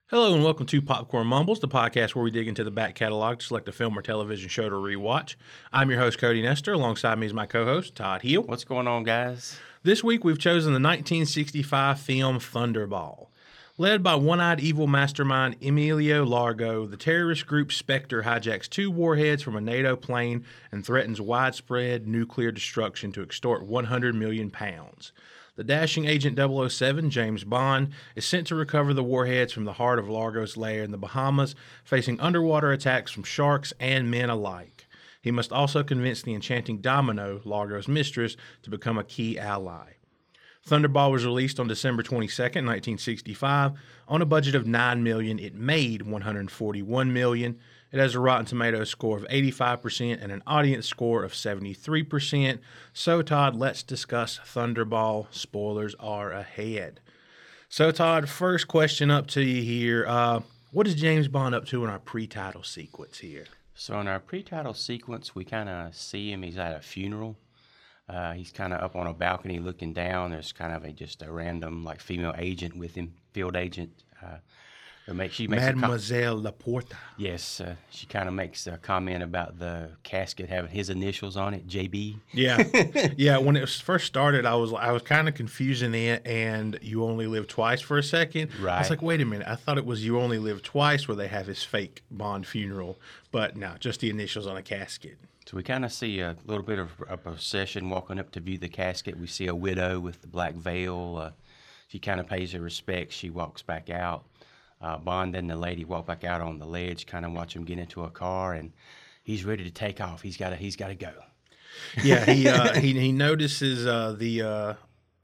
Hello and welcome to Popcorn Mumbles, the podcast where we dig into the back catalog to select a film or television show to rewatch. I'm your host, Cody Nestor. Alongside me is my co-host, Todd Heel. What's going on, guys? This week we've chosen the 1965 film Thunderball. Led by one-eyed evil mastermind Emilio Largo, the terrorist group Spectre hijacks two warheads from a NATO plane and threatens widespread nuclear destruction to extort 100 million pounds. The dashing Agent 007, James Bond, is sent to recover the warheads from the heart of Largo's lair in the Bahamas, facing underwater attacks from sharks and men alike. He must also convince the enchanting Domino, Largo's mistress, to become a key ally. Thunderball was released on December 22nd, 1965. On a budget of $9 million, it made $141 million. It has a Rotten Tomatoes score of 85% and an audience score of 73%. So, Todd, let's discuss Thunderball. Spoilers are ahead. So, Todd, first question up to you here. What is James Bond up to in our pre-title sequence here? So in our pre-title sequence, we kind of see him. He's at a funeral. He's kind of up on a balcony looking down. There's kind of just a random like female agent with him, field agent. She makes Mademoiselle Laporta. Yes, she kind of makes a comment about the casket having his initials on it, JB. Yeah, yeah. When it first started, I was kind of confusing it, and You Only Live Twice for a second. Right. I was like, wait a minute. I thought it was You Only Live Twice where they have his fake Bond funeral, but no, just the initials on a casket. So we kind of see a little bit of a procession walking up to view the casket. We see a widow with the black veil. She kind of pays her respects. She walks back out. Bond and the lady walk back out on the ledge, kind of watch him get into a car, and he's ready to take off. He's got to go. Yeah, he notices the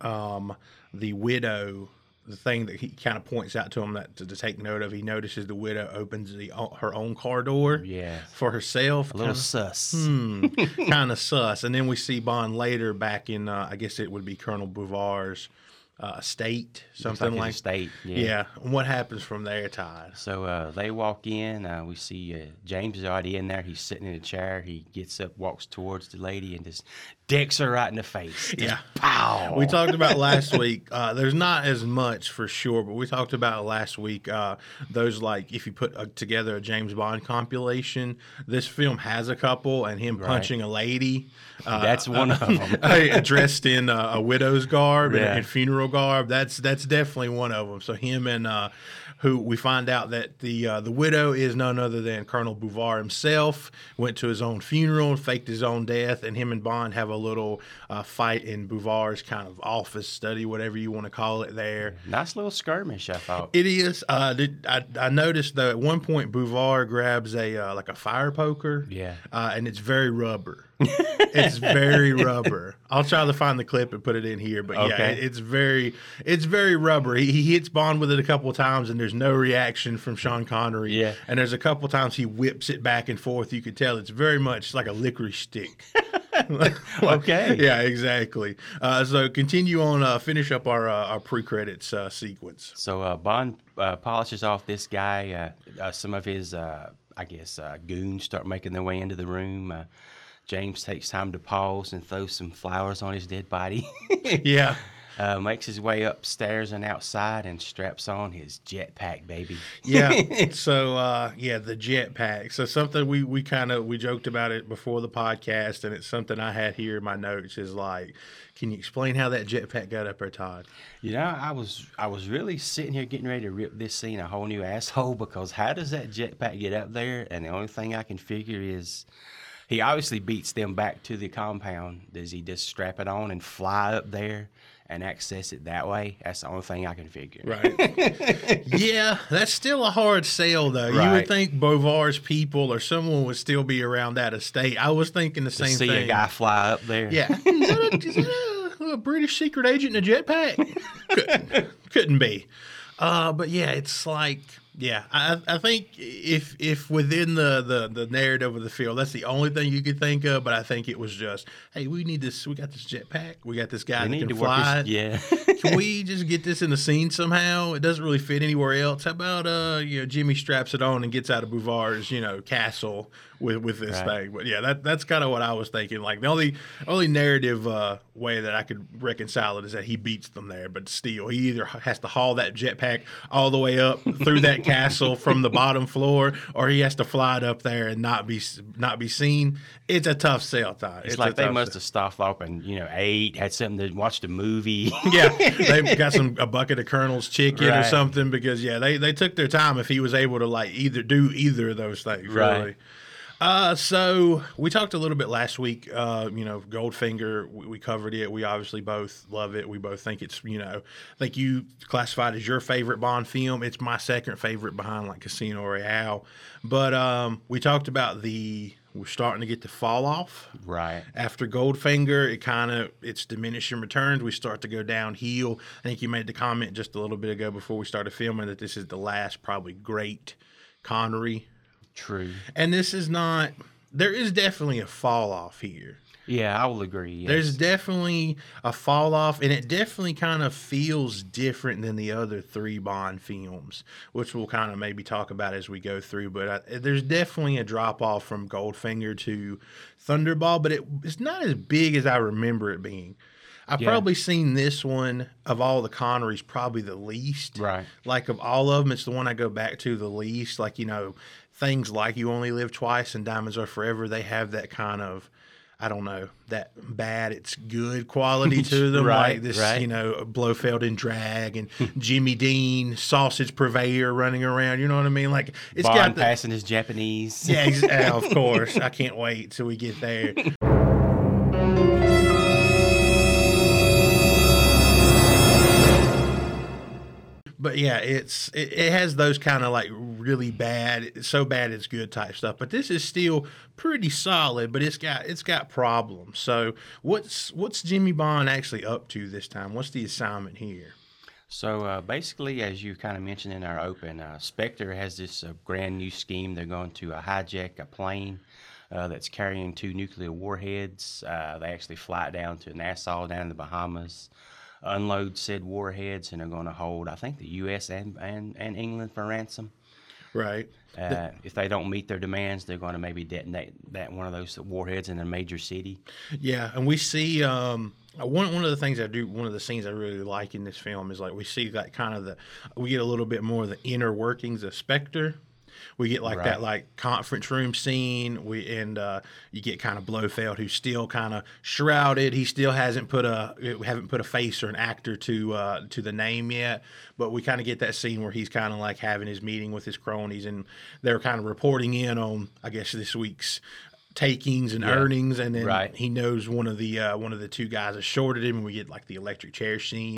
widow. The thing that he kind of points out to him that to take note of, he notices the widow opens her own car door for herself. A little sus. Kind of sus. And then we see Bond later back in, I guess it would be Colonel Bouvard's estate, something like estate. Yeah. And what happens from there, Todd? So they walk in. We see James is already in there. He's sitting in a chair. He gets up, walks towards the lady, and just decks her right in the face. Yeah. Pow! We talked about last week. There's not as much for sure, but we talked about last week those, like, if you put together a James Bond compilation, this film has a couple, and him punching a lady. That's one of them. Dressed in a widow's garb and funeral garb. That's definitely one of them. So him and who we find out that the widow is none other than Colonel Bouvard himself, went to his own funeral, faked his own death, and him and Bond have a little fight in Bouvard's kind of office, study, whatever you want to call it there. Nice little skirmish, I thought. It is. I noticed that at one point Bouvard grabs a like a fire poker. Yeah. And it's very rubber. It's very rubber. I'll try to find the clip and put it in here, but yeah, it's very rubber. He hits Bond with it a couple of times, and there's no reaction from Sean Connery. Yeah. And there's a couple of times he whips it back and forth. You could tell it's very much like a licorice stick. Okay. Yeah, exactly. So continue on. Finish up our pre-credits sequence. So Bond polishes off this guy. Some of his, goons start making their way into the room. James takes time to pause and throw some flowers on his dead body. Yeah. Makes his way upstairs and outside and straps on his jetpack, baby. Yeah. So, the jetpack. So something we joked about it before the podcast, and it's something I had here in my notes is like, can you explain how that jetpack got up there, Todd? You know, I was really sitting here getting ready to rip this scene a whole new asshole, because how does that jetpack get up there? And the only thing I can figure is he obviously beats them back to the compound. Does he just strap it on and fly up there and access it that way? That's the only thing I can figure. Right. Yeah, that's still a hard sell, though. Right. You would think Bouvard's people or someone would still be around that estate. I was thinking the same thing. See a guy fly up there. Yeah. Is that a British secret agent in a jetpack? Couldn't be. But yeah, it's like... Yeah, I think if within the narrative of the film, that's the only thing you could think of. But I think it was just, hey, we got this jetpack, we got this guy that can fly. Can we just get this in the scene somehow? It doesn't really fit anywhere else. How about Jimmy straps it on and gets out of Bouvard's castle with this thing? But yeah, that's kind of what I was thinking. Like the only narrative way that I could reconcile it is that he beats them there, but still he either has to haul that jetpack all the way up through that that castle from the bottom floor, or he has to fly it up there and not be seen. It's a tough sell, Todd. It's like they must have stopped off and ate, had something to watch the movie. Yeah, they've got a bucket of Colonel's chicken or Right. something, because they took their time if he was able to like do either of those things. Right. Really. So we talked a little bit last week. Goldfinger, we covered it. We obviously both love it. We both think it's, I think you classified as your favorite Bond film. It's my second favorite behind like Casino Royale. But we talked about we're starting to get the fall off. Right. After Goldfinger, it's diminishing returns. We start to go downhill. I think you made the comment just a little bit ago before we started filming that this is the last probably great Connery. True. And this is not, there is definitely a fall off here. Yeah, I will agree. Yes. There's definitely a fall off, and it definitely kind of feels different than the other three Bond films, which we'll kind of maybe talk about as we go through. But there's definitely a drop off from Goldfinger to Thunderball, but it's not as big as I remember it being. I've probably seen this one of all the Connerys probably the least. Right. Like of all of them, it's the one I go back to the least. Like, things like You Only Live Twice and Diamonds Are Forever, they have that kind of, I don't know, that bad it's good quality to them. Right, like this, right. Blofeld in drag and Jimmy Dean, sausage purveyor running around. You know what I mean? Like it's Bond got passing his Japanese. Yeah, of course. I can't wait till we get there. But yeah, it has those kind of like really bad, so bad it's good type stuff. But this is still pretty solid, but it's got problems. So what's Jimmy Bond actually up to this time? What's the assignment here? So basically, as you kind of mentioned in our open, Spectre has this brand new scheme. They're going to hijack a plane that's carrying 2 nuclear warheads. They actually fly it down to Nassau, down in the Bahamas, unload said warheads, and they're going to hold, I think, the U.S. and England for ransom. Right. If they don't meet their demands, they're going to maybe detonate one of those warheads in a major city. Yeah, and we see one of the things one of the scenes I really like in this film is like we see that we get a little bit more of the inner workings of Spectre. We get like that like conference room scene. You get kind of Blofeld, who's still kind of shrouded. He still haven't put a face or an actor to the name yet. But we kind of get that scene where he's kind of like having his meeting with his cronies, and they're kind of reporting in on, I guess, this week's takings and earnings, and then he knows one of the two guys has shorted him, and we get like the electric chair scene.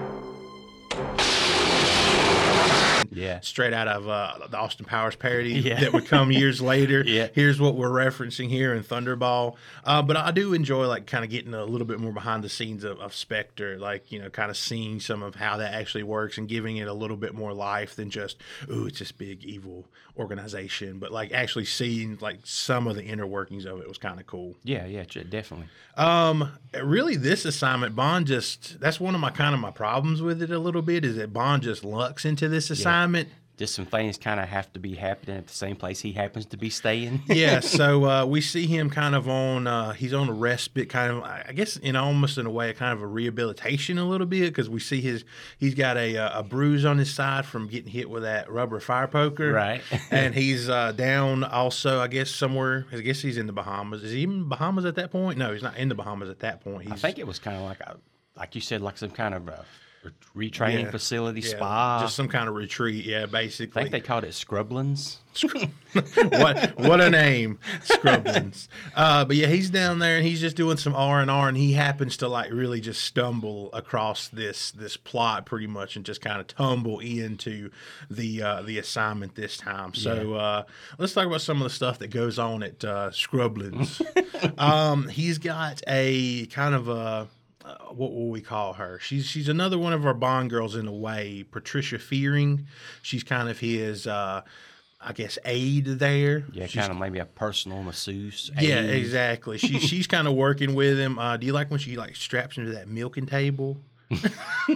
Yeah. Straight out of the Austin Powers parody that would come years later. Yeah. Here's what we're referencing here in Thunderball. But I do enjoy like kind of getting a little bit more behind the scenes of Spectre, like, kind of seeing some of how that actually works and giving it a little bit more life than just, it's this big evil organization. But like actually seeing like some of the inner workings of it was kind of cool. Yeah, definitely. Really, this assignment, Bond that's one of my problems with it a little bit, is that Bond just lucks into this assignment. Just some things kind of have to be happening at the same place he happens to be staying. Yeah, so we see him kind of he's on a respite, kind of, I guess, almost in a way, kind of a rehabilitation a little bit, because we see he's got a bruise on his side from getting hit with that rubber fire poker. Right. And he's down also, I guess, somewhere, I guess he's in the Bahamas. Is he even in the Bahamas at that point? No, he's not in the Bahamas at that point. I think it was kind of like you said, like some kind of retraining facility, spa. Just some kind of retreat, basically. I think they called it Scrublands. what a name, Scrublands. But yeah, he's down there and he's just doing some R&R, and he happens to like really just stumble across this plot pretty much and just kind of tumble into the assignment this time. So let's talk about some of the stuff that goes on at Scrublands. He's got a kind of a what will we call her? She's another one of our Bond girls in a way, Patricia Fearing. She's kind of his, I guess, aide there. Yeah, kind of maybe a personal masseuse. Yeah, aide. exactly. She's kind of working with him. Do you like when she like straps him to that milking table? Yeah.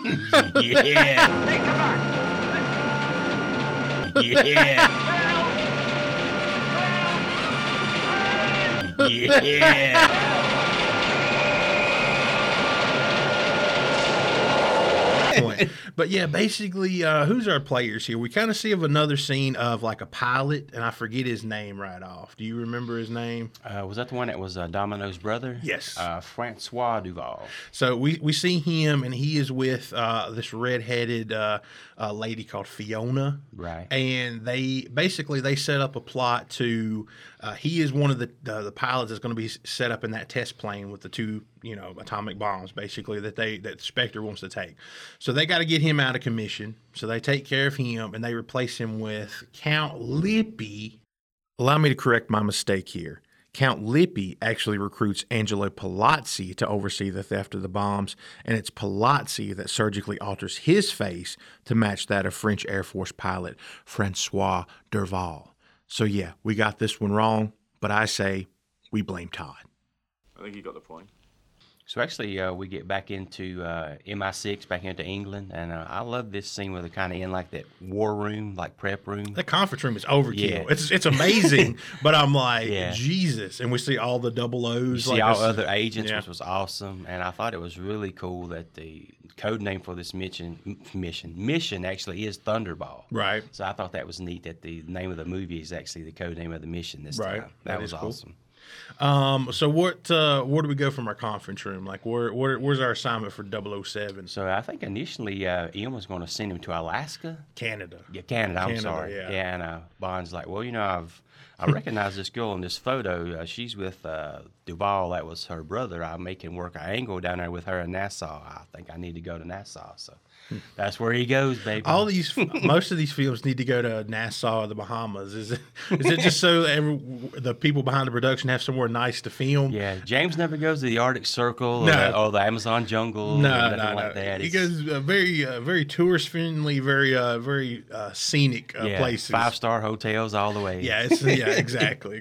Hey, come on. Yeah. Yeah. But yeah, basically, who's our players here? We kind of see of another scene of like a pilot, and I forget his name right off. Do you remember his name? Was that the one that was Domino's brother? Yes. Francois Duval. So we see him, and he is with this redheaded lady called Fiona. Right. And they set up a plot to. He is one of the pilots that's going to be set up in that test plane with the two atomic bombs, basically that Spectre wants to take. So they got to get him out of commission. So they take care of him, and they replace him with Count Lippi. Allow me to correct my mistake here. Count Lippi actually recruits Angelo Palazzi to oversee the theft of the bombs, and it's Palazzi that surgically alters his face to match that of French Air Force pilot Francois Derval. So yeah, we got this one wrong, but I say we blame Todd. I think you got the point. So actually, we get back into MI6, back into England, and I love this scene where they're kind of in like that war room, like prep room. That conference room is overkill. Yeah. It's amazing, but I'm like, Yeah. Jesus. And we see all the double O's. You see like all this- other agents, yeah. which was awesome, and I thought it was really cool that the code name for this mission actually is Thunderball. Right. So I thought that was neat that the name of the movie is actually the code name of the mission this Right. time. That That is was cool. awesome. So where do we go from our conference room? Like where's our assignment for 007? So I think initially Ian was going to send him to Alaska. Canada. Yeah, Canada. I'm Canada, sorry. yeah. And Bond's like, well, I recognize this girl in this photo. She's with Duval. That was her brother. I'm making work an angle down there with her in Nassau. I think I need to go to Nassau. So that's where he goes, baby. Most of these films need to go to Nassau or the Bahamas. Is it just so that the people behind the production have somewhere nice to film? Yeah, James never goes to the Arctic Circle No. or the Amazon jungle. No, or nothing no, like no. that. He It's- goes very tourist friendly, very scenic places. 5-star hotels all the way. Yeah, exactly.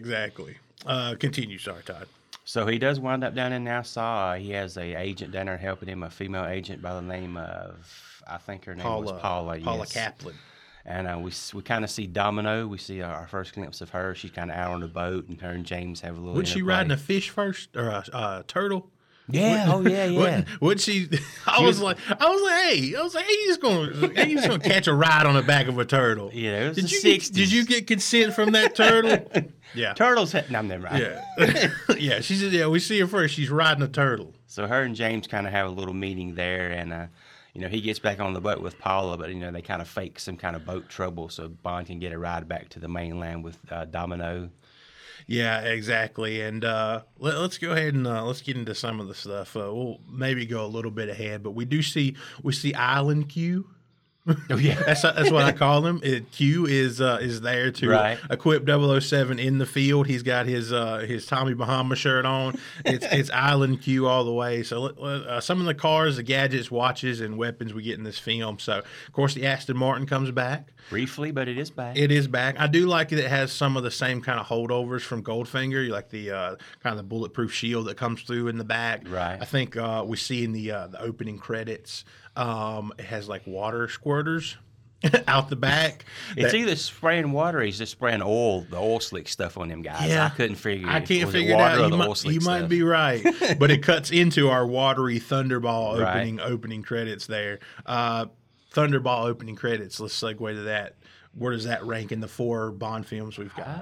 Continue, sorry, Todd. So he does wind up down in Nassau. He has a agent down there helping him, a female agent by the name of, I think her name was Paula. Paula yes. Kaplan. And we kind of see Domino. We see our first glimpse of her. She's kind of out on the boat, and her and James have a little. Wasn't she interplay. riding a fish first or a turtle? Yeah. Oh yeah. Yeah. Would she? I was like, hey, he's gonna catch a ride on the back of a turtle. Yeah, it was Did the you 60s. did you get consent from that turtle? Yeah. Turtles. No, I'm never right. Yeah. Yeah. She said, yeah. We see her first. She's riding a turtle. So her and James kind of have a little meeting there, and he gets back on the boat with Paula, but they kind of fake some kind of boat trouble so Bond can get a ride back to the mainland with Domino. Yeah, exactly. And let's go ahead and let's get into some of the stuff. We'll maybe go a little bit ahead, but we see Island Q. Oh yeah. That's what I call him. Q is there to Right. equip 007 in the field. He's got his Tommy Bahama shirt on. It's Island Q all the way. So some of the cars, the gadgets, watches, and weapons we get in this film. So of course the Aston Martin comes back. Briefly, but it is back. It is back. I do like it. It has some of the same kind of holdovers from Goldfinger. You like the kind of the bulletproof shield that comes through in the back. Right. I think we see in the opening credits. It has like water squirters out the back. It's either spraying water or he's just spraying oil, the oil slick stuff on them guys. Yeah. I couldn't figure I if can't was it figure it water out. or the oil slick You might stuff. be right, but it cuts into our watery Thunderball Right. opening credits there. Thunderball opening credits. Let's segue to that. Where does that rank in the 4 Bond films we've got?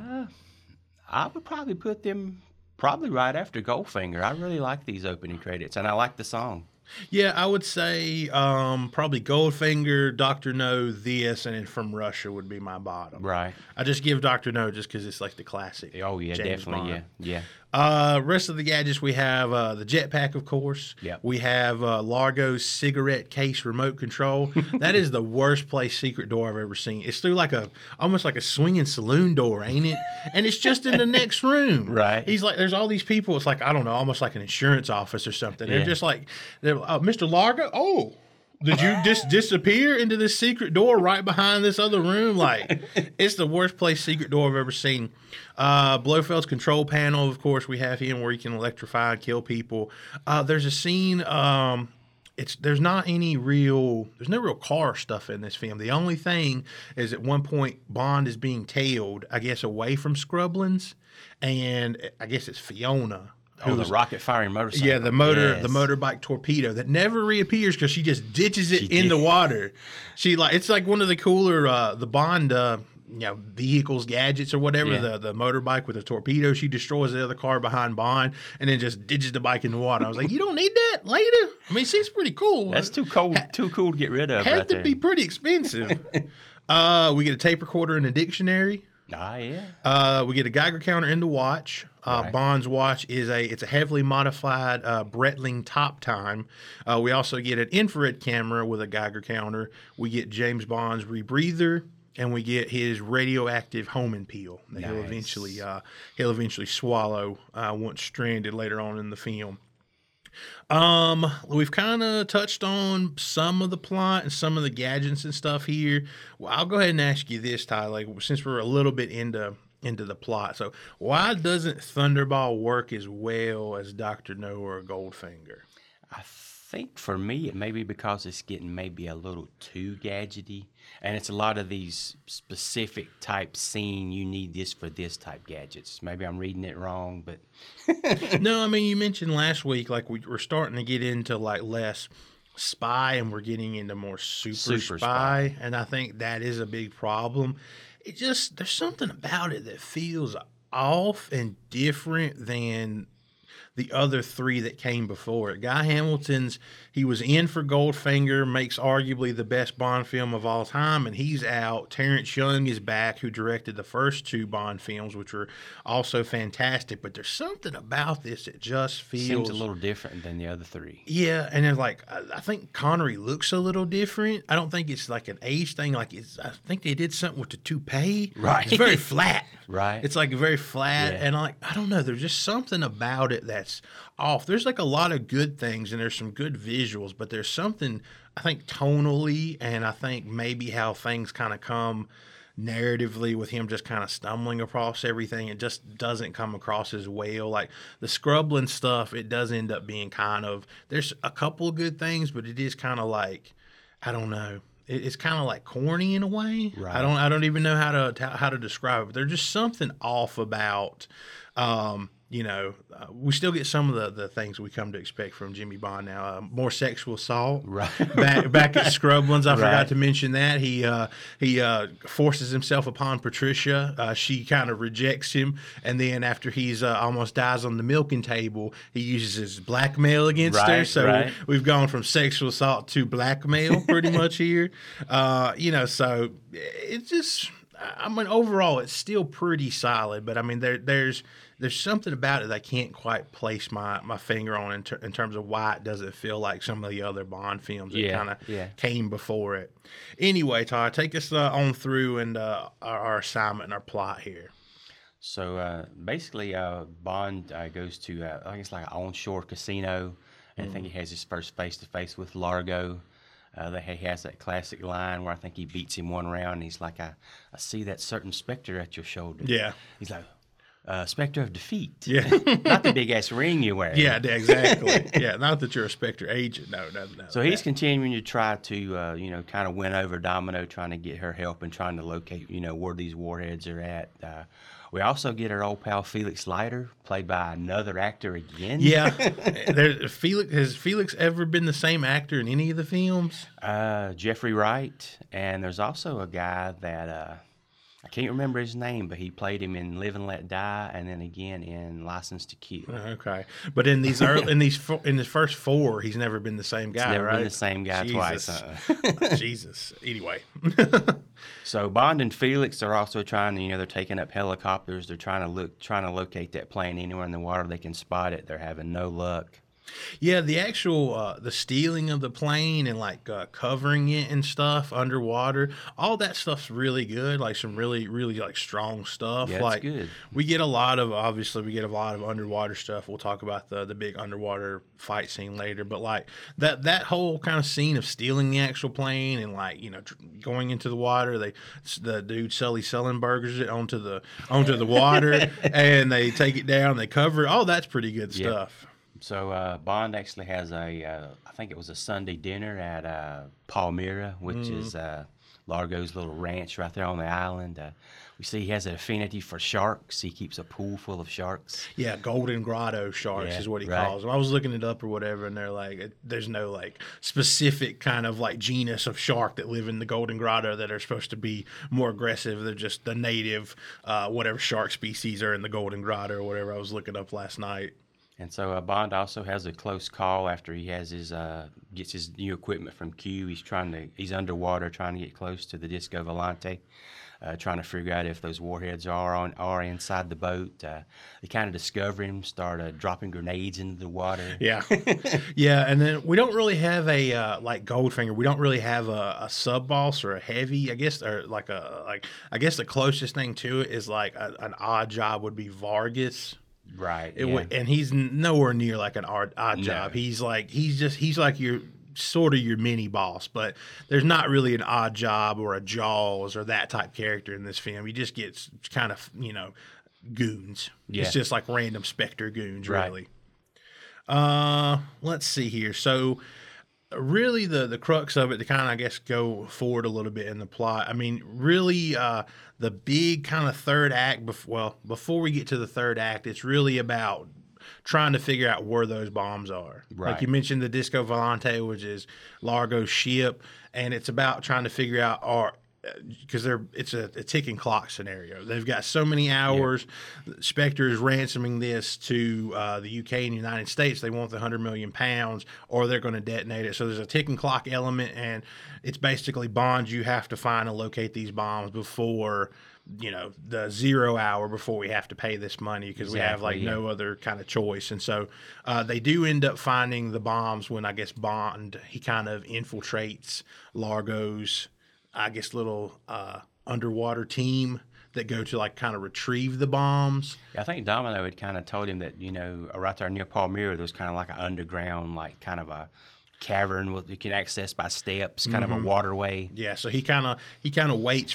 I would probably put them right after Goldfinger. I really like these opening credits, and I like the song. Yeah, I would say probably Goldfinger, Dr. No, this, and then From Russia would be my bottom. Right. I just give Dr. No just because it's like the classic. Oh yeah, James definitely. Bond. Yeah. Rest of the gadgets, we have the jetpack, of course. Yep. We have Largo's cigarette case remote control. That is the worst place secret door I've ever seen. It's through almost like a swinging saloon door, ain't it? And it's just in the next room. Right. He's like, there's all these people. It's like, I don't know, almost like an insurance office or something. They're Yeah. just like, Mr. Largo, oh. Did you just disappear into this secret door right behind this other room? Like, it's the worst place secret door I've ever seen. Blofeld's control panel, of course, we have him where he can electrify and kill people. There's a scene. There's no real car stuff in this film. The only thing is at one point Bond is being tailed, I guess, away from Scrublands, and I guess it's Fiona Oh, the rocket firing motorcycle. Yeah, the motorbike torpedo that never reappears because she just ditches it in the water. It's like one of the cooler the Bond vehicles, gadgets or whatever. Yeah. The motorbike with a torpedo. She destroys the other car behind Bond and then just ditches the bike in the water. I was like, you don't need that later. I mean, she's pretty cool. That's too cool to get rid of. Had to be pretty expensive. We get a tape recorder and a dictionary. Ah, yeah. We get a Geiger counter in the watch. Right. Bond's watch is a heavily modified Breitling top time. We also get an infrared camera with a Geiger counter. We get James Bond's rebreather, and we get his radioactive homing pill that he'll eventually swallow once stranded later on in the film. We've kind of touched on some of the plot and some of the gadgets and stuff here. Well, I'll go ahead and ask you this, Tyler, since we're a little bit into the plot. So why doesn't Thunderball work as well as Dr. No or Goldfinger? I think for me, it may be because it's getting maybe a little too gadgety. And it's a lot of these specific type scene, you need this for this type gadgets. Maybe I'm reading it wrong, but... No, I mean, you mentioned last week, like we're starting to get into like less spy and we're getting into more super spy. And I think that is a big problem. There's something about it that feels off and different than the other three that came before it. Guy Hamilton's, he was in for Goldfinger, makes arguably the best Bond film of all time, and he's out. Terrence Young is back, who directed the first two Bond films, which were also fantastic. But there's something about this that just feels... Seems a little different than the other three. Yeah, and it's like, I think Connery looks a little different. I don't think it's like an age thing. I think they did something with the toupee. Right. It's very flat. Right. It's like very flat, Yeah. and I don't know. There's just something about it that's off. There's like a lot of good things, and there's some good visuals, but there's something, I think, tonally, and I think maybe how things kind of come narratively with him just kind of stumbling across everything. It just doesn't come across as well. Like the Scrublin stuff, it does end up being kind of, there's a couple of good things, but it is kind of like, I don't know. It's kind of like corny in a way. Right. I don't even know how to describe it. But there's just something off about, we still get some of the things we come to expect from Jimmy Bond now. More sexual assault. Right. Back at Scrublands, I forgot Right. to mention that he forces himself upon Patricia. She kind of rejects him, and then after he's almost dies on the milking table, he uses his blackmail against her. Right, So right. we've gone from sexual assault to blackmail pretty much here. So it's just, I mean, overall, it's still pretty solid. But I mean, there's something about it that I can't quite place my finger on in terms of why it doesn't feel like some of the other Bond films that kind of came before it. Anyway, Todd, take us on through and our assignment and our plot here. So basically, Bond goes to, I think it's like an onshore casino. And I think he has his first face-to-face with Largo. He has that classic line where I think he beats him one round. And he's like, I see that certain specter at your shoulder. Yeah. He's like, Spectre of Defeat. Yeah. Not the big-ass ring you wear. Yeah, exactly. Yeah, not that you're a Spectre agent. No. So he's continuing to try to, kind of win over Domino, trying to get her help and trying to locate, where these warheads are at. We also get our old pal Felix Leiter, played by another actor again. Yeah. Has Felix ever been the same actor in any of the films? Jeffrey Wright. And there's also a guy that... I can't remember his name, but he played him in Live and Let Die, and then again in License to Kill. Okay, but in these in his first four, he's never been the same guy. He's never right? been the same guy twice. Jesus. Anyway, so Bond and Felix are also trying to, they're taking up helicopters. They're trying to locate that plane anywhere in the water they can spot it. They're having no luck. Yeah, the actual the stealing of the plane and like covering it and stuff underwater, all that stuff's really good. Like some really like strong stuff. Yeah, like it's good. We get a lot of underwater stuff. We'll talk about the big underwater fight scene later. But like that whole kind of scene of stealing the actual plane and like going into the water, the dude Sully Sullenbergers it onto the water and they take it down, they cover it. All that's pretty good stuff. So Bond actually has I think it was a Sunday dinner at Palmyra, which is Largo's little ranch right there on the island. We see he has an affinity for sharks. He keeps a pool full of sharks. Yeah, Golden Grotto sharks Yeah, is what he right. calls them. I was looking it up or whatever, and they're like, there's no like specific kind of like genus of shark that live in the Golden Grotto that are supposed to be more aggressive. They're just the native, whatever shark species are in the Golden Grotto or whatever. I was looking up last night. And so Bond also has a close call after he has his gets his new equipment from Q. He's underwater trying to get close to the Disco Volante, trying to figure out if those warheads are inside the boat. They kind of discover him, start dropping grenades into the water. Yeah, yeah, and then we don't really have a like Goldfinger. We don't really have a sub boss or a heavy. I guess or I guess the closest thing to it is like an odd job would be Vargas. Right. And he's nowhere near like an odd job. He's like your sort of your mini boss, but there's not really an odd job or a Jaws or that type character in this film. He just gets kind of goons. Yeah. It's just like random Spectre goons, Right. really. Let's see here. So really the crux of it to kind of, I guess, go forward a little bit in the plot. I mean, really the big kind of third act, before we get to the third act, it's really about trying to figure out where those bombs are. Right. Like you mentioned the Disco Volante, which is Largo's ship, and it's about trying to figure out because it's a ticking clock scenario. They've got so many hours. Yeah. Spectre is ransoming this to the UK and the United States. They want the £100 million, or they're going to detonate it. So there's a ticking clock element, and it's basically Bond. You have to find and locate these bombs before the 0 hour before we have to pay this money because we have no other kind of choice. And so they do end up finding the bombs when I guess Bond he kind of infiltrates Largo's little underwater team that go to like kind of retrieve the bombs. I think Domino had kind of told him that, right there near Palmyra, there's kind of like an underground, like kind of a cavern you can access by steps, kind of a waterway. Yeah, so he kind of waits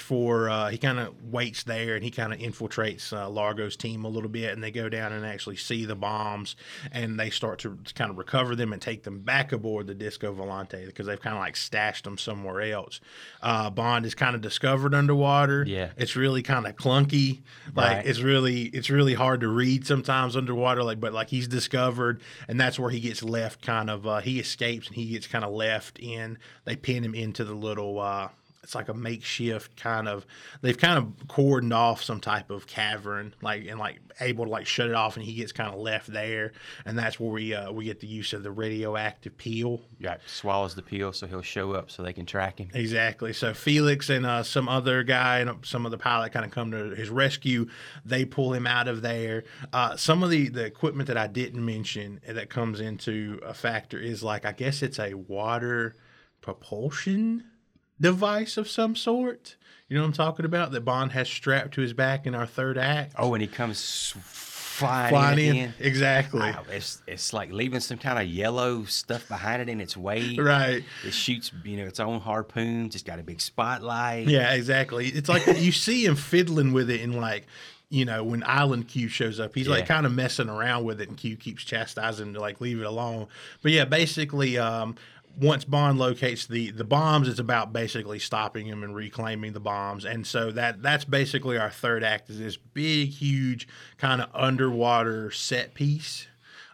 there, and he kind of infiltrates Largo's team a little bit, and they go down and actually see the bombs, and they start to kind of recover them and take them back aboard the Disco Volante because they've kind of like stashed them somewhere else. Bond is kind of discovered underwater. Yeah, it's really kind of clunky. Like right. it's really hard to read sometimes underwater. But he's discovered, and that's where he gets left. He escapes. And he gets kind of left in. They pin him into the little. It's like a makeshift kind of. They've kind of cordoned off some type of cavern, able to shut it off, and he gets kind of left there. And that's where we get the use of the radioactive peel. Yeah, swallows the peel, so he'll show up, so they can track him. Exactly. So Felix and some other guy and some other pilot kind of come to his rescue. They pull him out of there. Some of the equipment that I didn't mention that comes into a factor is I guess it's a water propulsion device of some sort. You know what I'm talking about? That Bond has strapped to his back in our third act. Oh, and he comes flying in. Exactly. It's like leaving some kind of yellow stuff behind it in its way. Right. It shoots, its own harpoons. It's got a big spotlight. Yeah, exactly. It's like you see him fiddling with it in when Island Q shows up, he's kind of messing around with it, and Q keeps chastising him to leave it alone. But yeah, basically, once Bond locates the bombs, it's about basically stopping him and reclaiming the bombs. And so that's basically our third act, is this big, huge kind of underwater set piece.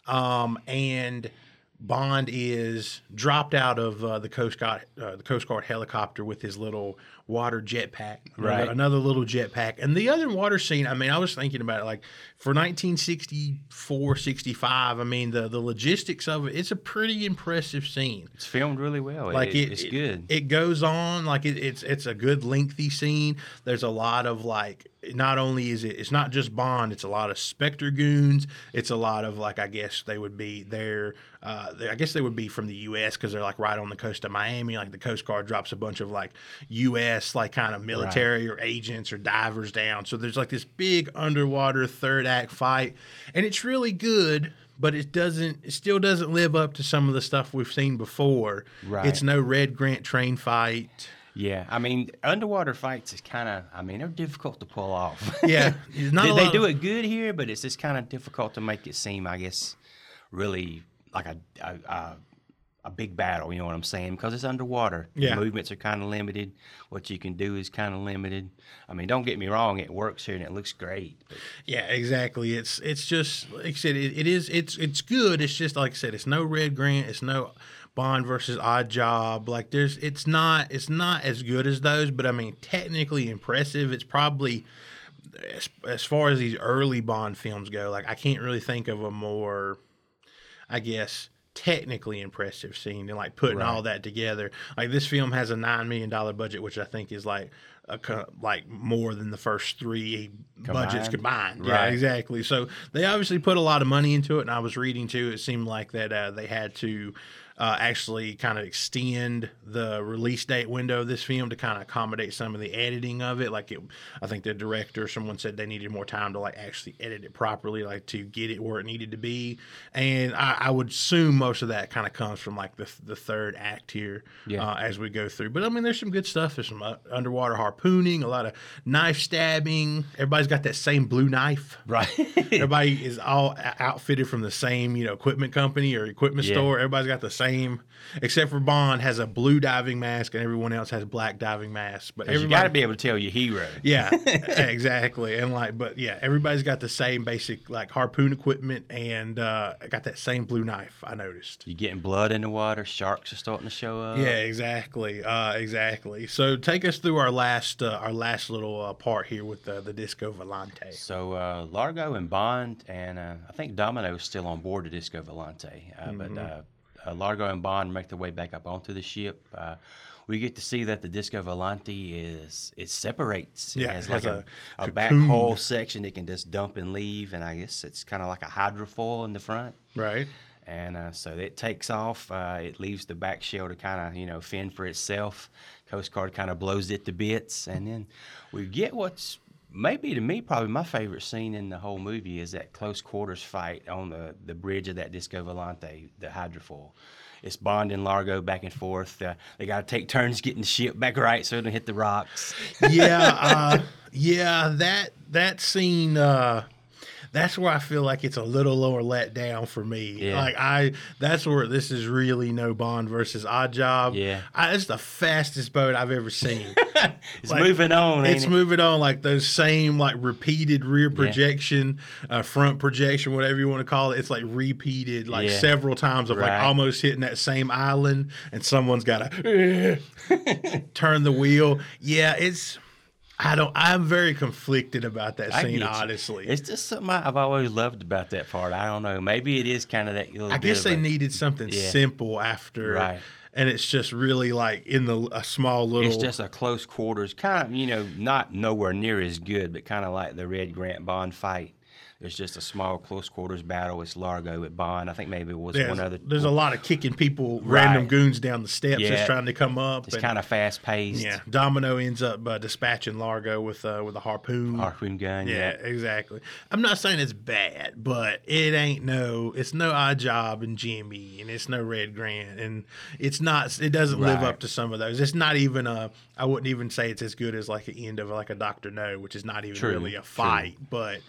And Bond is dropped out of the Coast Guard helicopter with his little water jetpack. Right. Another little jetpack. And the other water scene, I was thinking about it, for 1964, 65, the logistics of it, it's a pretty impressive scene. It's filmed really well. It's good. It goes on, it's a good lengthy scene. There's a lot of not only is it's not just Bond, it's a lot of Spectre goons. It's a lot of I guess they would be there. I guess they would be from the U.S. because they're right on the coast of Miami. The Coast Guard drops a bunch of U.S. kind of military or agents or divers down. So there's this big underwater third act fight, and it's really good. But it still doesn't live up to some of the stuff we've seen before. Right. It's no Red Grant train fight. Yeah, underwater fights is kind of, they're difficult to pull off. Yeah. They do it good here, but it's just kind of difficult to make it seem, I guess, really like a a big battle. You know what I'm saying? Because it's underwater. Yeah. The movements are kind of limited. What you can do is kind of limited. I mean, don't get me wrong, it works here and it looks great. But Yeah, exactly. It's just like I said. It's good. It's just like I said. It's no Red Grant. It's no Bond versus Odd Job. Like it's not as good as those. But I mean, technically impressive. It's probably as far as these early Bond films go. Like I can't really think of a more, I guess, technically impressive scene and like putting all that together. Like this film has a $9 million budget, which I think is like like more than the first three budgets combined. Yeah, Right. exactly. So they obviously put a lot of money into it. And I was reading too, it seemed like that they had to actually kind of extend the release date window of this film to kind of accommodate some of the editing of it. Like I think the director, someone said they needed more time to like actually edit it properly, like to get it where it needed to be. And I would assume most of that kind of comes from like the third act here as we go through. But I mean, there's some good stuff. There's some underwater harpooning, a lot of knife stabbing. Everybody's got that same blue knife. right. Everybody is all outfitted from the same, equipment company or equipment store. Everybody's got the same, except for Bond has a blue diving mask and everyone else has black diving masks. But You got to be able to tell your hero. yeah, exactly. And everybody's got the same basic like harpoon equipment and got that same blue knife. I noticed. You're getting blood in the water. Sharks are starting to show up. Yeah, exactly, exactly. So take us through our last little part here with the Disco Volante. So Largo and Bond, and I think Domino is still on board the Disco Volante. But Largo and Bond make their way back up onto the ship. We get to see that the Disco Volante it separates. Yeah, it has it like has a a back cocoon. hull section it can just dump and leave, and I guess it's kind of like a hydrofoil in the front. Right. And so it takes off. It leaves the back shell to kind of, fend for itself. Coast Guard kind of blows it to bits. And then we get what's maybe to me probably my favorite scene in the whole movie is that close quarters fight on the bridge of that Disco Volante, the hydrofoil. It's Bond and Largo back and forth. They got to take turns getting the ship back right so it don't hit the rocks. Yeah, that scene. That's where I feel like it's a little lower let down for me. Yeah. That's where this is really no Bond versus Odd Job. Yeah. It's the fastest boat I've ever seen. It's moving on. It's ain't it? moving on like those same like repeated rear projection, front projection, whatever you want to call it. It's like repeated like several times of like Right. almost hitting that same island, and someone's got to turn the wheel. Yeah, I'm very conflicted about that I scene, get you. honestly. It's just something I've always loved about that part. I don't know. Maybe it is kind of that little I bit guess of they a- needed something simple after, Right. and it's just really like in a small little. It's just a close quarters, kind of, not nowhere near as good, but kind of like the Red Grant Bond fight. There's just a small close quarters battle. It's Largo with Bond. I think maybe it was one other. There's a lot of kicking people, random Right. goons down the steps, Yeah. just trying to come up. It's and- kind of fast paced. Yeah, Domino ends up dispatching Largo with a harpoon. Harpoon gun. Yeah, exactly. I'm not saying it's bad, but it's no Odd Job and Jimmy, and it's no Red Grant, and it doesn't live Right. up to some of those. It's not even I wouldn't even say it's as good as like the end of like a Dr. No, which is not even True, really a true. fight, but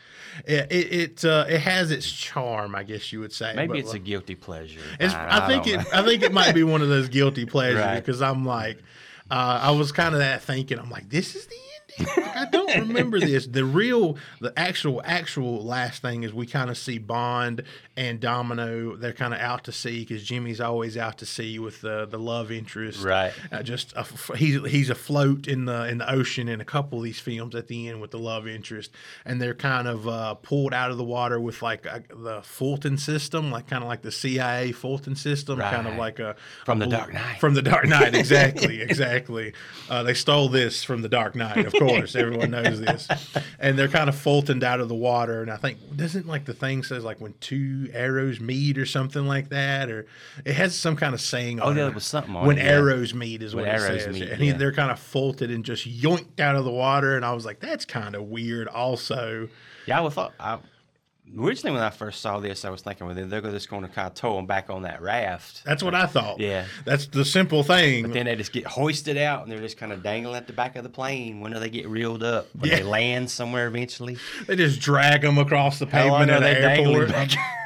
it has its charm, I guess you would say. Maybe But, it's a guilty pleasure. I think don't know. I think it might be one of those guilty pleasures Right. because I'm like, I was kind of that thinking. I'm like, this is the ending. Like, I don't remember this. The actual last thing is we kind of see Bond and Domino. They're kind of out to sea because Jimmy's always out to sea with the love interest. Right. He's afloat in the ocean in a couple of these films at the end with the love interest, and they're kind of pulled out of the water with like the Fulton system, like kind of like the CIA Fulton system, kind of Right. like From The Dark Knight. From the Dark Knight, exactly. They stole this from the Dark Knight, of course. Everyone knows this, and they're kind of Fultoned out of the water. And I think doesn't like the thing says like when two arrows meet or something like that, or it has some kind of saying. Oh, on there it. was something on When it, yeah. arrows meet is When what it arrows says, meet, and yeah. they're kind of Fulted and just yoinked out of the water. And I was like, that's kind of weird. Also, Yeah, originally when I first saw this, I was thinking, well, they're just going to kind of tow them back on that raft. that's what I thought. Yeah. that's the simple thing. But then they just get hoisted out, and they're just kind of dangling at the back of the plane. When do they get reeled up? When Yeah. they land somewhere eventually? They just drag them across the How long pavement are of the they dangling airport. back?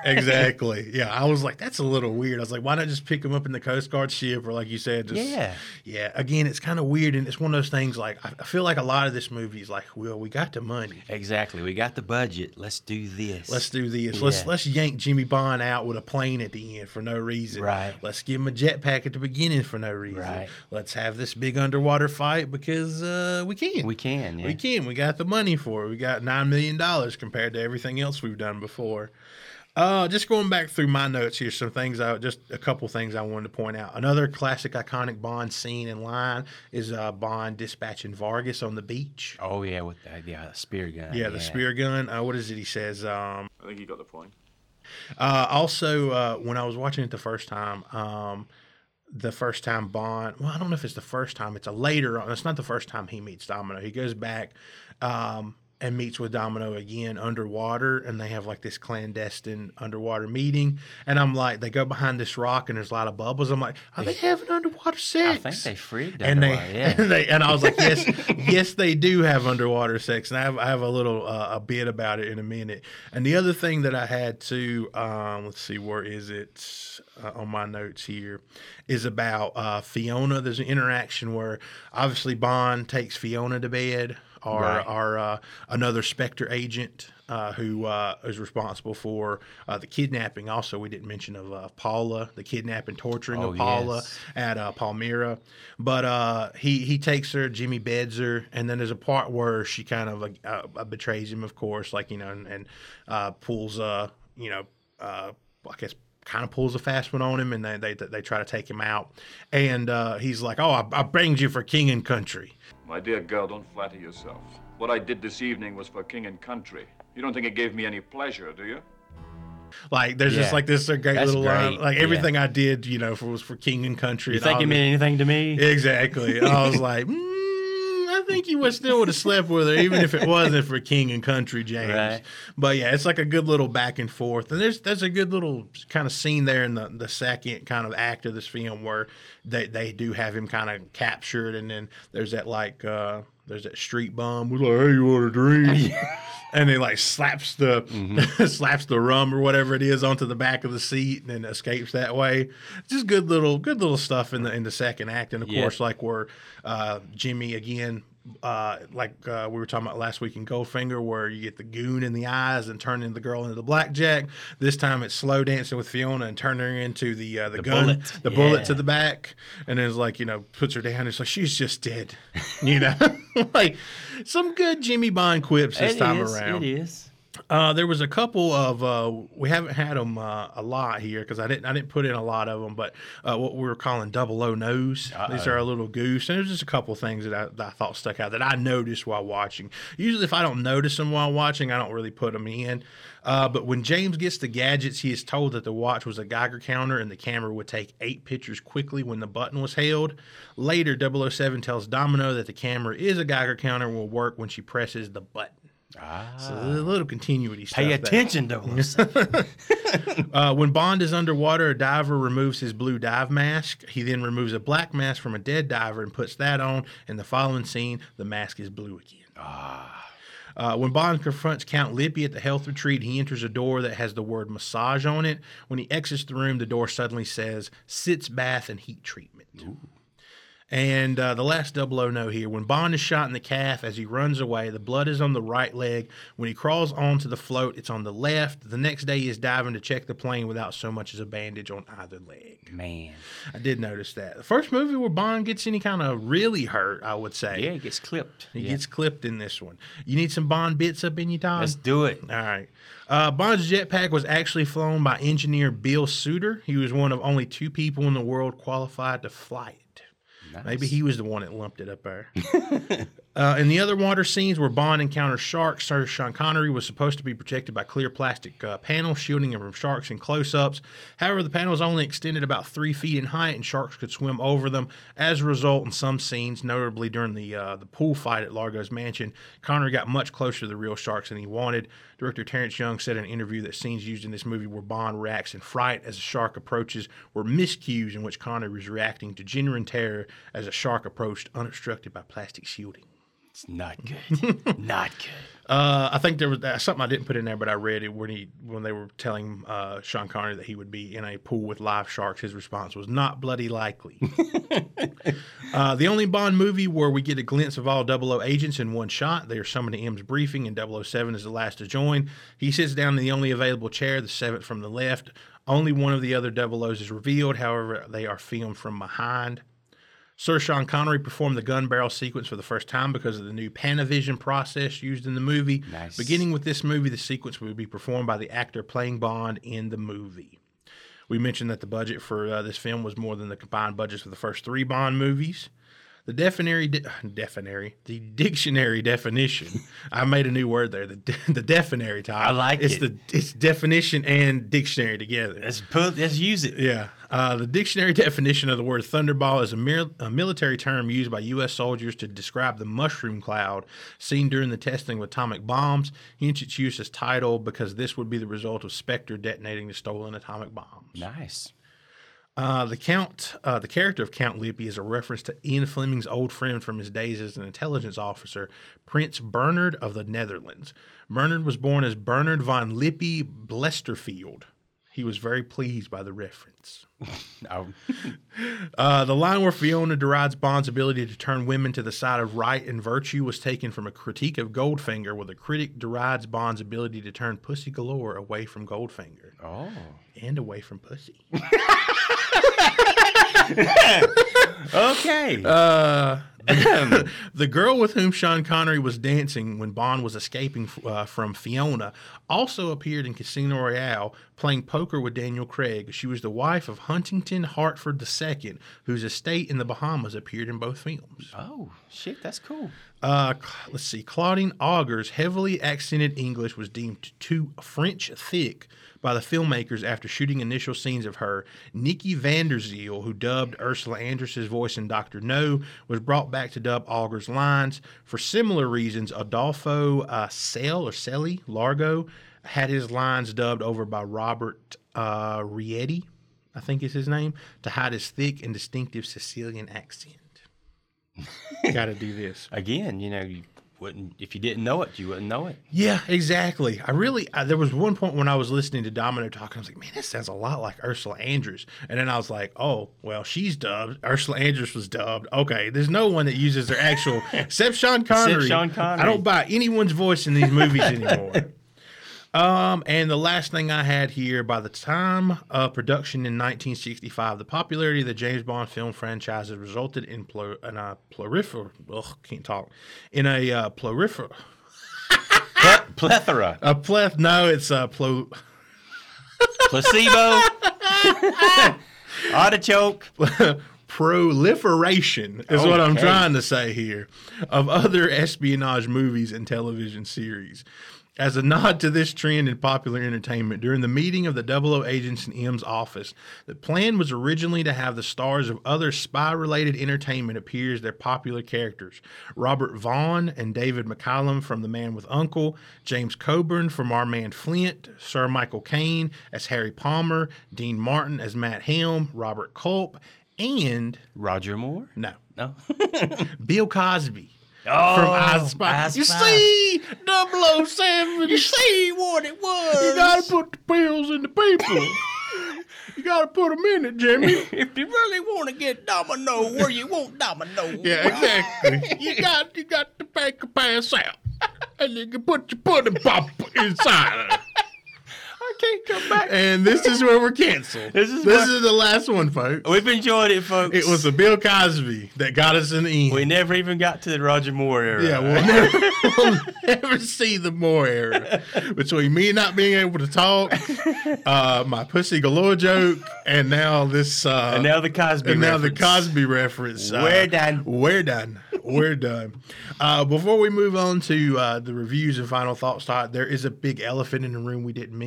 Exactly. Yeah, I was like, that's a little weird. I was like, why not just pick him up in the Coast Guard ship, or like you said, just yeah. Again, it's kind of weird, and it's one of those things. Like I feel like a lot of this movie is like, well, we got the money. Exactly. We got the budget. Let's do this. Let's do this. Yeah. Let's yank Jimmy Bond out with a plane at the end for no reason. Right. Let's give him a jetpack at the beginning for no reason. Right. Let's have this big underwater fight because we can. We can. Yeah. We can. We got the money for it. We got $9 million compared to everything else we've done before. Just going back through my notes here, just a couple things I wanted to point out. Another classic, iconic Bond scene in line is Bond dispatching Vargas on the beach. Oh yeah, with the spear gun. Yeah, the spear gun. What is it? He says. I think you got the point. Also, when I was watching it the first time Bond, well, I don't know if it's the first time. It's a later on. It's not the first time he meets Domino. He goes back and meets with Domino again underwater, and they have like this clandestine underwater meeting. And I'm like, they go behind this rock, and there's a lot of bubbles. I'm like, are they having underwater sex? I think they freaked and underwater, and I was like, yes, they do have underwater sex. And I have a little a bit about it in a minute. And the other thing that I had to let's see, where is it on my notes here, is about Fiona. There's an interaction where obviously Bond takes Fiona to bed. Or another Spectre agent who is responsible for the kidnapping. Also, we didn't mention of Paula, the kidnapping, torturing of Paula at Palmyra. But he takes her, Jimmy beds her, and then there's a part where she kind of betrays him, of course, like, and pulls, I guess, kind of pulls a fast one on him, and they try to take him out. And he's like, oh, I banged you for king and country. My dear girl, don't flatter yourself. What I did this evening was for king and country. You don't think it gave me any pleasure, do you? Like, there's just like this great That's little line. great. Like, everything I did, was for king and country. You think it meant anything to me? Exactly. I was like, I think you still would have slept with her, even if it wasn't for king and country, James. Right. But yeah, it's like a good little back and forth. And there's a good little kind of scene there in the second kind of act of this film where they do have him kind of captured, and then there's that there's that street bum who's like, hey, you want a drink? And he like slaps slaps the rum or whatever it is onto the back of the seat, and then escapes that way. Just good little stuff in the second act. And of course, like where Jimmy again, we were talking about last week in Goldfinger, where you get the goon in the eyes and turning the girl into the blackjack. This time it's slow dancing with Fiona and turning her into the gun, bullet to the back, and then it's like, puts her down. It's like, she's just dead, like some good Jimmy Bond quips this time around. It is. There was a couple of we haven't had them a lot here because I didn't put in a lot of them, but what we were calling 00 Nose. These are a little goose, and there's just a couple of things that I thought stuck out that I noticed while watching. Usually, if I don't notice them while watching, I don't really put them in. But when James gets the gadgets, he is told that the watch was a Geiger counter and the camera would take 8 pictures quickly when the button was held. Later, 007 tells Domino that the camera is a Geiger counter and will work when she presses the button. So a little continuity stuff. Pay attention to us. When Bond is underwater, a diver removes his blue dive mask. He then removes a black mask from a dead diver and puts that on. In the following scene, the mask is blue again. When Bond confronts Count Lippy at the health retreat, he enters a door that has the word massage on it. When he exits the room, the door suddenly says sitz bath and heat treatment. Ooh. And the last 00 No here, when Bond is shot in the calf as he runs away, the blood is on the right leg. When he crawls onto the float, it's on the left. The next day, he is diving to check the plane without so much as a bandage on either leg. Man. I did notice that. The first movie where Bond gets any kind of really hurt, I would say. Yeah, he gets clipped. He gets clipped in this one. You need some Bond bits up in your time? Let's do it. All right. Bond's jetpack was actually flown by engineer Bill Suter. He was one of only 2 people in the world qualified to fly it. Nice. Maybe he was the one that lumped it up there. In the other water scenes where Bond encounters sharks, Sir Sean Connery was supposed to be protected by clear plastic panels, shielding him from sharks in close-ups. However, the panels only extended about 3 feet in height, and sharks could swim over them. As a result, in some scenes, notably during the pool fight at Largo's mansion, Connery got much closer to the real sharks than he wanted. Director Terrence Young said in an interview that scenes used in this movie where Bond reacts in fright as a shark approaches were miscues in which Connery was reacting to genuine terror as a shark approached unobstructed by plastic shielding. It's not good. Not good. I think there was something I didn't put in there, but I read it when they were telling Sean Connery that he would be in a pool with live sharks. His response was not bloody likely. The only Bond movie where we get a glimpse of all 00 agents in one shot. They are summoned to M's briefing, and 007 is the last to join. He sits down in the only available chair, the seventh from the left. Only one of the other 00s is revealed. However, they are filmed from behind. Sir Sean Connery performed the gun barrel sequence for the first time because of the new Panavision process used in the movie. Nice. Beginning with this movie, the sequence would be performed by the actor playing Bond in the movie. We mentioned that the budget for this film was more than the combined budgets for the first 3 Bond movies. The dictionary definition. I made a new word there. The definary type. I like it. It's definition and dictionary together. Let's use it. Yeah. The dictionary definition of the word thunderball is a military term used by U.S. soldiers to describe the mushroom cloud seen during the testing of atomic bombs. Hence its use as title because this would be the result of Spectre detonating the stolen atomic bombs. Nice. The character of Count Lippe is a reference to Ian Fleming's old friend from his days as an intelligence officer, Prince Bernard of the Netherlands. Bernard was born as Bernard von Lippe Blesterfield. He was very pleased by the reference. Oh. The line where Fiona derides Bond's ability to turn women to the side of right and virtue was taken from a critique of Goldfinger, where the critic derides Bond's ability to turn pussy galore away from Goldfinger. Oh. And away from pussy. Okay. The girl with whom Sean Connery was dancing when Bond was escaping from Fiona also appeared in Casino Royale playing poker with Daniel Craig. She was the wife of Huntington Hartford II, whose estate in the Bahamas appeared in both films. Oh, shit, that's cool. Let's see. Claudine Augur's heavily accented English was deemed too French thick by the filmmakers after shooting initial scenes of her. Nikki van der Zyl, who dubbed Ursula Andress's voice in Dr. No, was brought back to dub Augur's lines. For similar reasons, Adolfo Celi Largo had his lines dubbed over by Robert Rietti, I think is his name, to hide his thick and distinctive Sicilian accent. Got to do this. Again, you wouldn't, if you didn't know it, you wouldn't know it. Yeah, exactly. There was one point when I was listening to Domino talk, I was like, man, this sounds a lot like Ursula Andress. And then I was like, oh, well, she's dubbed. Ursula Andress was dubbed. Okay, there's no one that uses their actual, except Sean Connery. I don't buy anyone's voice in these movies anymore. And the last thing I had here, by the time of production in 1965, the popularity of the James Bond film franchise has resulted in plethora. No, it's Placebo. Artichoke. Proliferation is what I'm trying to say here, of other espionage movies and television series. As a nod to this trend in popular entertainment, during the meeting of the 00 agents in M's office, the plan was originally to have the stars of other spy-related entertainment appear as their popular characters. Robert Vaughn and David McCallum from The Man with Uncle, James Coburn from Our Man Flint, Sir Michael Caine as Harry Palmer, Dean Martin as Matt Helm, Robert Culp, and... Roger Moore? No. Bill Cosby. Oh, from I Spy. You see, 007. You see what it was. You got to put the pills in the people. You got to put them in it, Jimmy. If you really want to get domino where you want domino. Yeah, exactly. you got to make a pass out. And you can put your pudding pop inside of it. I can't come back. And this is where we're canceled. This is the last one, folks. We've enjoyed it, folks. It was the Bill Cosby that got us in the end. We never even got to the Roger Moore era. Yeah, we'll never see the Moore era. Between me not being able to talk, my pussy galore joke, and now this... and now the Cosby reference. Now the Cosby reference. We're done. We're done. Before we move on to the reviews and final thoughts, there is a big elephant in the room we didn't mention. It's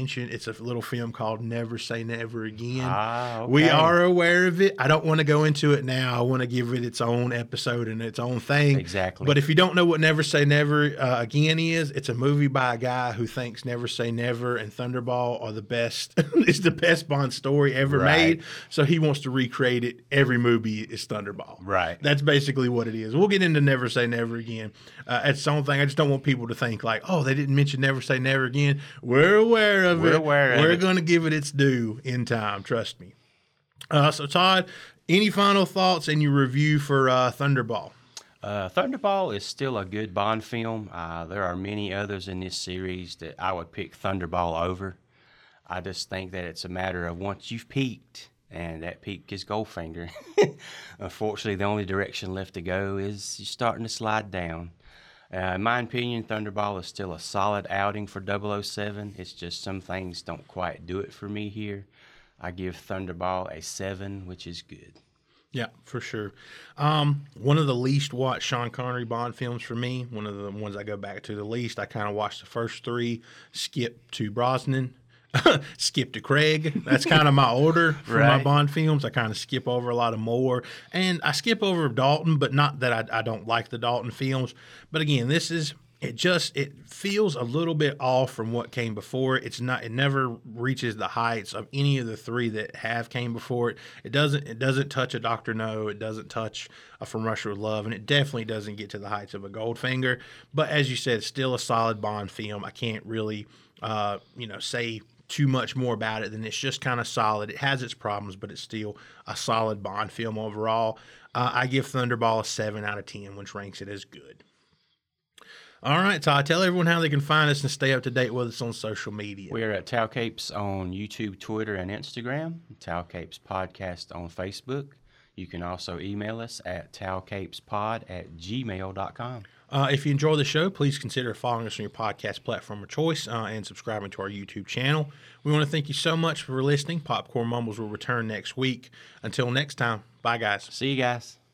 It's a little film called Never Say Never Again. Okay. We are aware of it. I don't want to go into it now. I want to give it its own episode and its own thing. Exactly. But if you don't know what Never Say Never Again is, it's a movie by a guy who thinks Never Say Never and Thunderball are the best. It's the best Bond story ever made. So he wants to recreate it. Every movie is Thunderball. Right. That's basically what it is. We'll get into Never Say Never Again. It's the only thing. I just don't want people to think like, oh, they didn't mention Never Say Never Again. We're aware of it. We're going to give it its due in time. Trust me. So, Todd, any final thoughts in your review for Thunderball? Thunderball is still a good Bond film. There are many others in this series that I would pick Thunderball over. I just think that it's a matter of once you've peaked, and that peak is Goldfinger. Unfortunately, the only direction left to go is you're starting to slide down. In my opinion, Thunderball is still a solid outing for 007. It's just some things don't quite do it for me here. I give Thunderball a 7, which is good. Yeah, for sure. One of the least watched Sean Connery Bond films for me, one of the ones I go back to the least. I kind of watched the first 3, skip to Brosnan, skip to Craig. That's kind of my order for my Bond films. I kind of skip over a lot of Moore, and I skip over Dalton, but not that I don't like the Dalton films. But again, it feels a little bit off from what came before. It never reaches the heights of any of the 3 that have came before it. It doesn't touch a Dr. No, it doesn't touch a From Russia with Love, and it definitely doesn't get to the heights of a Goldfinger. But as you said, it's still a solid Bond film. I can't really say too much more about it than it's just kind of solid. It has its problems, but it's still a solid Bond film overall. I give Thunderball a 7 out of 10, which ranks it as good. All right, Todd, tell everyone how they can find us and stay up to date with us on social media. We're at Tau Capes on YouTube, Twitter, and Instagram, Tau Capes Podcast on Facebook. You can also email us at taucapespod@gmail.com. If you enjoy the show, please consider following us on your podcast platform of choice and subscribing to our YouTube channel. We want to thank you so much for listening. Popcorn Mumbles will return next week. Until next time, bye, guys. See you guys.